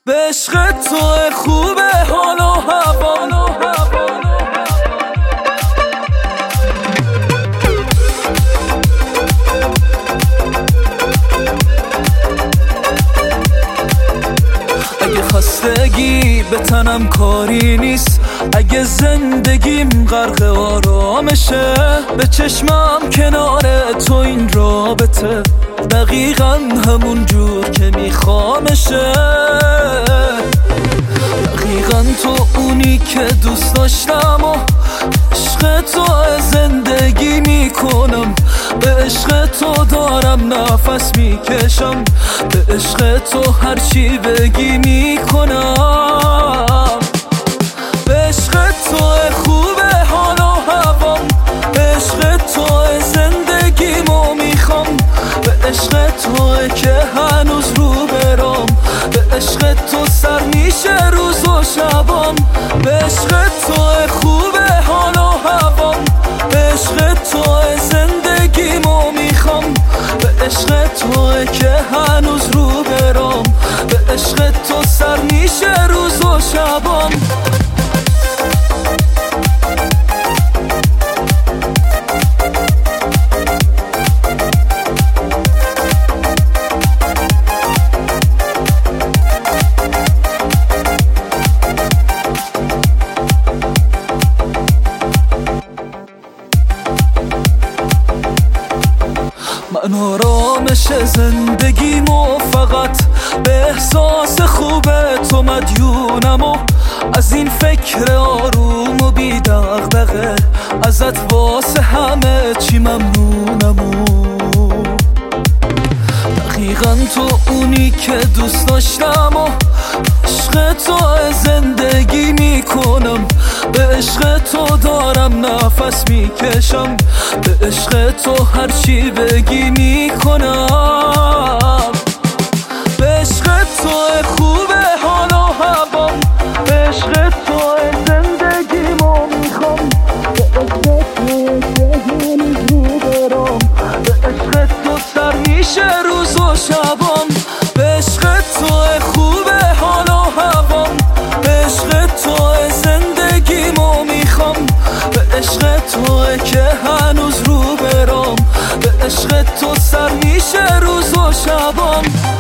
به عشق تو خوبه حال و هوام. اگه خستگی به تنم کاری نیست، اگه زندگیم غرق آرامشه، به چشمم کنار تو این رابطه دقیقا همون جور که میخوامشه. دقیقا تو اونی که دوست داشتم و عشق تو زندگی میکنم. به عشق تو دارم نفس میکشم، به عشق تو هرچی بگی میکنم. به عشق تو خوبه حال و هوام، به عشق تو زندگیمو میخوام، به عشق تو که هنوز رو برام، به عشق تو سر میشه روز و شبام. به عشق تو خوبه حال و هوام، به عشق تو زندگیمو میخوام، به عشق تو که هنوز رو برام، به عشق تو سر میشه روز و شبام. من آرامش زندگیمو فقط به احساس خوب تو مدیونم و از این فکر آروم و بی دغدغه ازت واسه همه چی ممنونم و دقیقا تو اونی که دوست داشتم و عشق تو زندگی میکنم. به عشق تو دارم نفس میکشم، به عشق تو هرچی بگی میکنم. به عشق تو خوبه حال و هوام، به عشق تو زندگیمو میخوام، به عشق تو که هنوز رو برام، به عشق تو سر میشه روز و شبام. به عشق تو خوبه حال و هوام، به عشق تو زندگیمو میخوام، به عشق تو که هنوز رو برام، به عشق تو سر میشه روز و شبام.